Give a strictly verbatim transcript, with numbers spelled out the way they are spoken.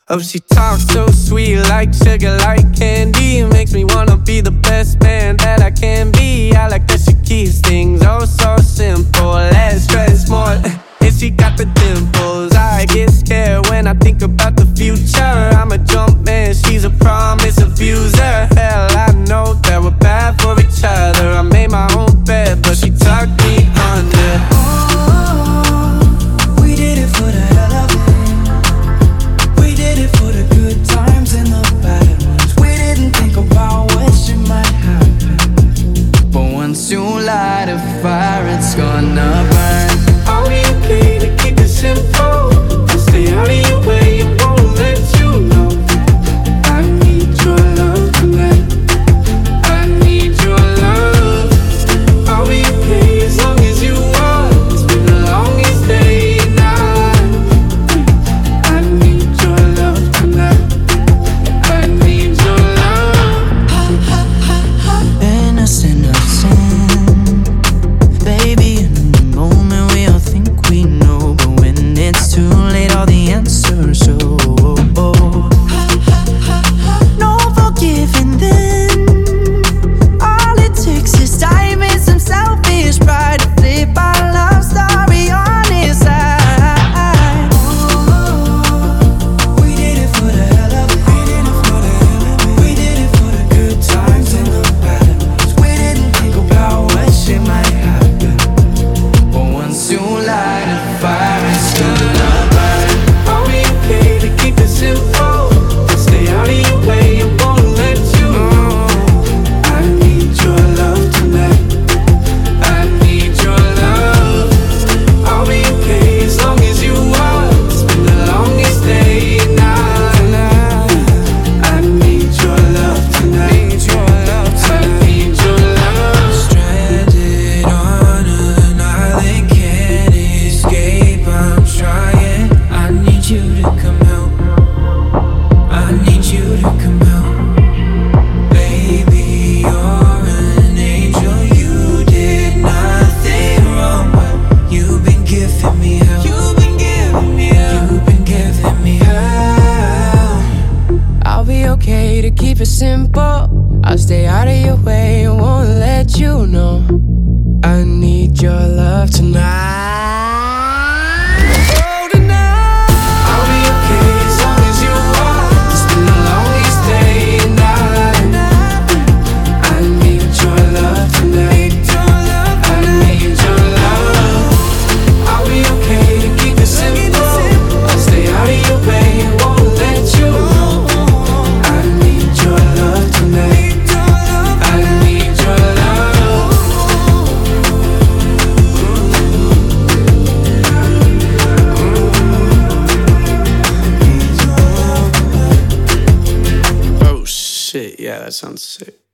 Oh, she talks so sweet, like sugar, like candy. Makes me wanna be the best man that I can be. I like that she keeps things oh so simple. Less stress, more. And she got the dimples. I get scared when I think about the future. I'm a jump man, she's a promise abuser. Hell, I know that we're bad for each other. I made my own bed, but she tucked me under. Oh, we did it for the hell of it. We did it for the good times and the bad ones. We didn't think about what shit might happen, but once you light a fire, it's gonna burn. Are we okay to keep it simple? I'll stay out of your way and won't let you know. I need your love tonight. I need your love. Are we okay as long as you are? It's been the longest day and night. I need your love tonight. I need your love. Innocent of sin, baby, in the moment we all think we know, but when it's too late all the answers show. No forgiving then. All it takes is time and some selfish pride to flip our love story on its side. We did it for the hell of it. We did it for the good times and the bad ones. We didn't think about what shit might happen, but once you light a fire, it's gonna burn. Are we okay to keep it simple? I'll stay out of your way and won't let you know. I need your love tonight. I need your love. Are we okay as long as you are? It's been the longest day and night. I need your love tonight. I need your love tonight. I need your love. Stranded on an island, can't escape. I'm trying. I need you to come out. I need you to come out. Baby, you're an angel. You did nothing wrong, but you've been giving me hell. You've been giving me hell. You've been giving me hell. I'll be okay to keep it simple. I'll stay out of your way and won't let you know. I need your love tonight. Oh, tonight. Are we okay as long as you are? It's been the longest day and night. I need your love tonight. I need your love. Are we okay to keep it simple? I'll stay out of your way and won't let you know. I need your love tonight. I need your love. Oh shit, yeah, that sounds sick.